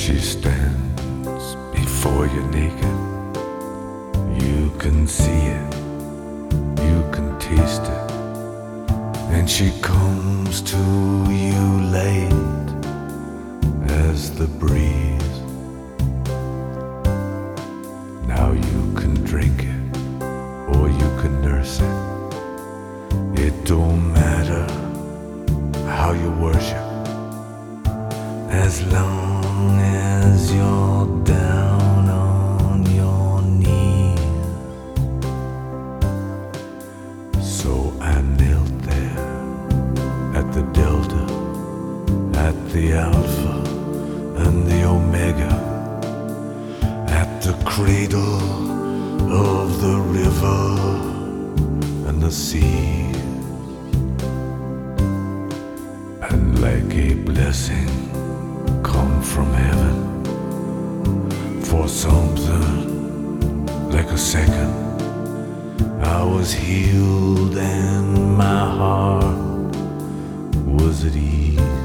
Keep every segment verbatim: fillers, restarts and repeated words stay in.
she stands before you naked. You can see it, you can taste it, and she comes to you late as the breeze. Now you can drink it, or you can nurse it. It don't matter how you worship, as long as you're down on your knees. So I knelt there at the Delta, at the Alpha and the Omega, at the cradle of the river and the sea. And like a blessing come from heaven, for something like a second, I was healed and my heart was at ease.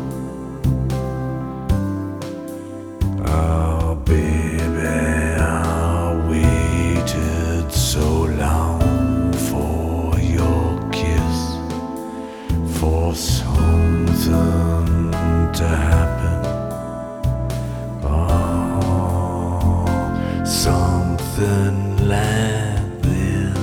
Oh baby, I waited so long for your kiss, for something to happen. Oh, something like this.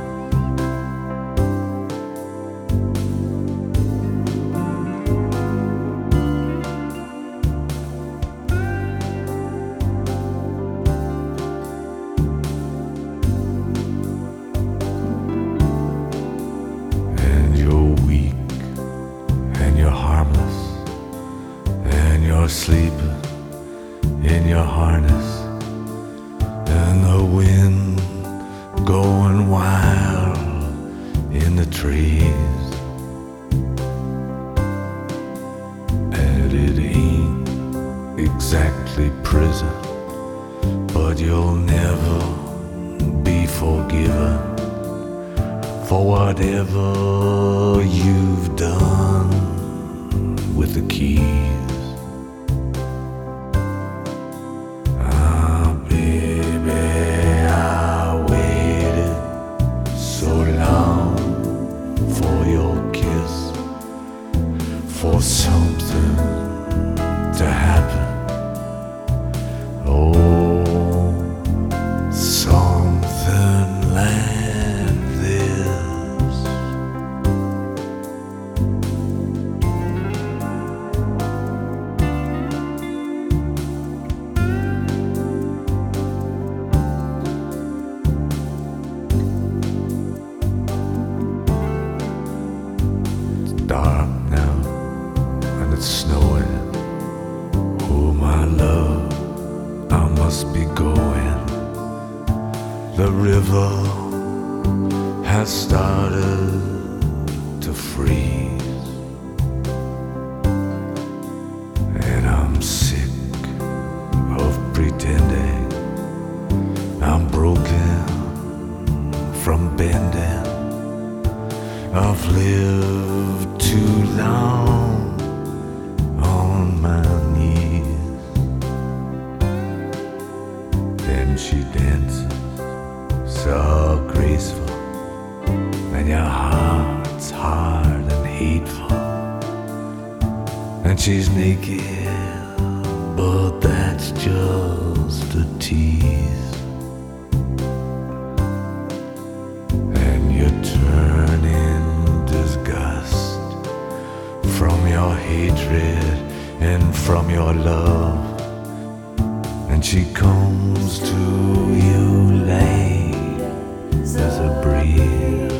And you're weak, and you're harmless, and you're sleeping in your harness, and the wind going wild in the trees. And it ain't exactly prison, but you'll never be forgiven for whatever you've done with the keys. Ah, baby, I waited so long for your kiss, for something to happen. Oh, something like this. Dark now, and it's snowing. Oh, my love, I must be going. The river has started to freeze, and I'm sick of pretending. I'm broken from bending. I've lived too long on my knees. Then she dances so graceful, and your heart's hard and hateful. And she's naked, but that's just a tease. And you turn in disgust from your hatred and from your love, and she comes to you late as a breeze.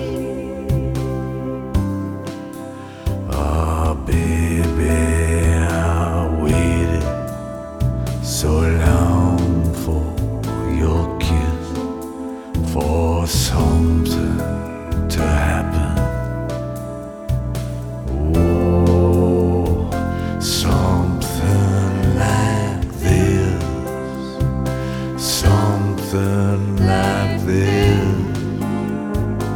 Ah, baby, I waited so long for your kiss, for something to happen. Oh, something like this, something like this.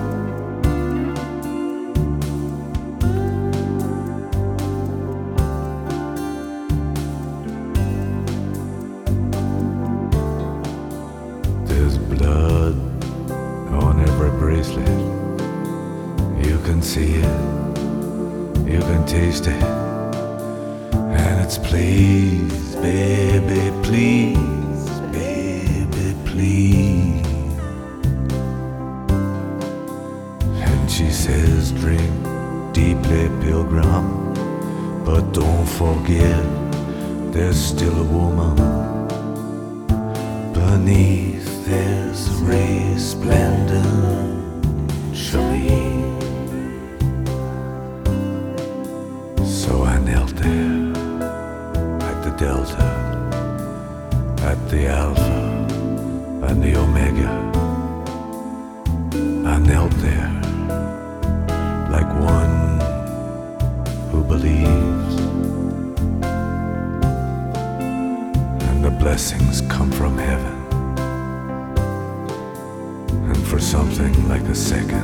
taste it, and it's please, baby, please, baby, please. And she says, drink deeply, pilgrim, but don't forget there's still a woman beneath this resplendent sheen. So I knelt there at the Delta, at the Alpha and the Omega. I knelt there like one who believes, and the blessings come from heaven. And for something like a second,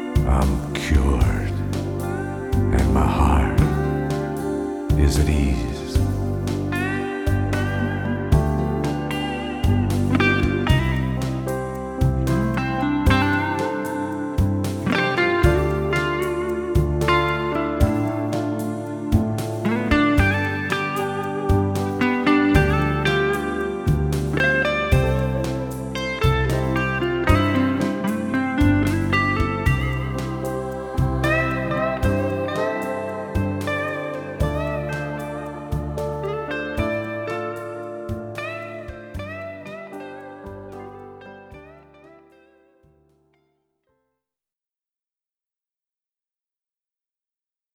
I'm cured, and my heart is at ease.